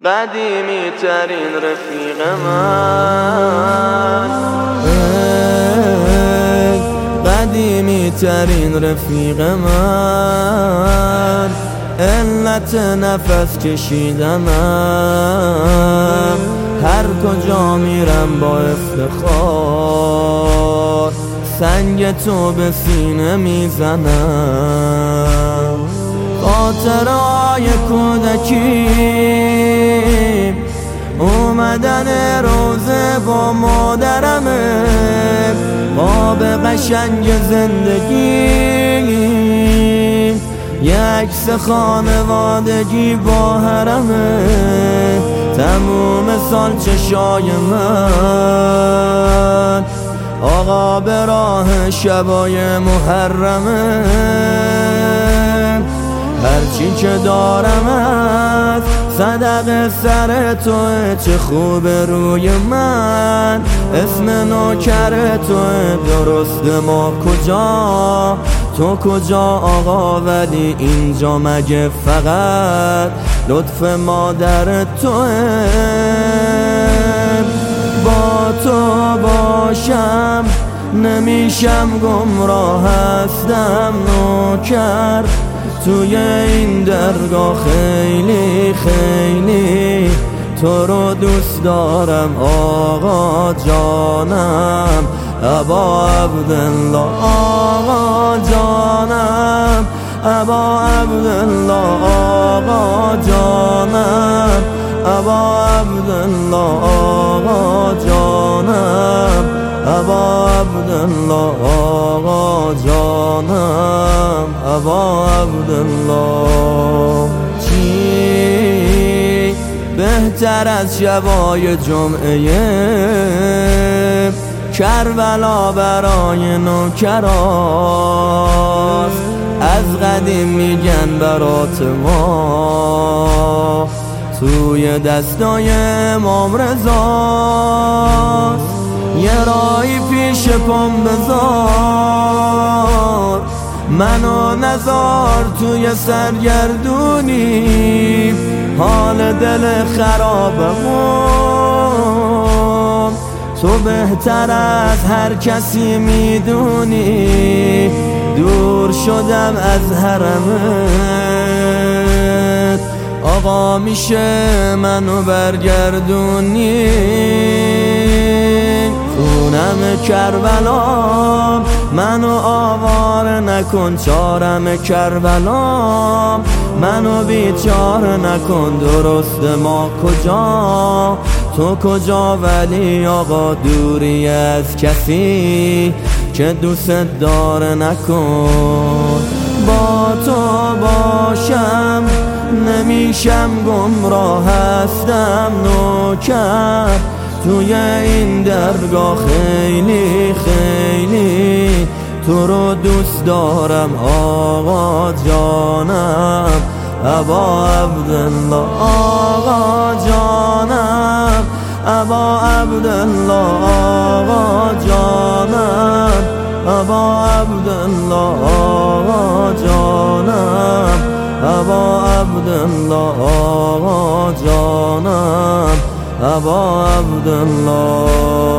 قدیمی ترین رفیق من، قدیمی ترین رفیق من، علت نفس کشیدنم، هر کجا میرم با افتخار سنگ تو به سینه میزنم. خاطرهای کودکی، اومدن روزه با مادرمه، خواب قشنگ زندگی، یه عکس خانوادگی با حرمه، تموم سال چشای من آقا به راه شبای محرمه. هرچی که دارم از صدق سر توه، چه خوب روی من اسم نوکر توه. درسته ما کجا تو کجا آقا، ولی اینجا مگه فقط لطف مادر توه. با تو باشم نمیشم گمراه، هستم نوکر توی این درگاه، خیلی خیلی تو رو دوست دارم آقا جانم، ابا عبدالله آقا جانم، ابا عبدالله آقا جانم، ابا عبدالله آقا جانم، ابا عبدالله آقا جانم، ابا عبدالله. چی بهتر از شبای جمعه کربلا برای نوکراست، از قدیم میگن برات ما توی دستای امام رضاست. یه راهی پیش پام بذار، منو نذار توی سرگردونی، حال دل خرابمون تو بهتر از هر کسی میدونی. دور شدم از حرمت آقا، میشه منو برگردونی. خونم کربلا منو آواره نکن، چارم کربلا منو بیچاره نکن. درسته ما کجا تو کجا، ولی آقا دوری از کسی که دوست داره نکن. با تو باشم نمیشم گمراه، هستم نوکر توی این درگاه، خیلی خیلی تو رو دوست دارم آقا جانم، ابا عبدالله آقا جانم، ابا عبدالله آقا جانم، ابا عبدالله آقا جانم، ابا عبدالله آقا جانم، ابا عبدالله.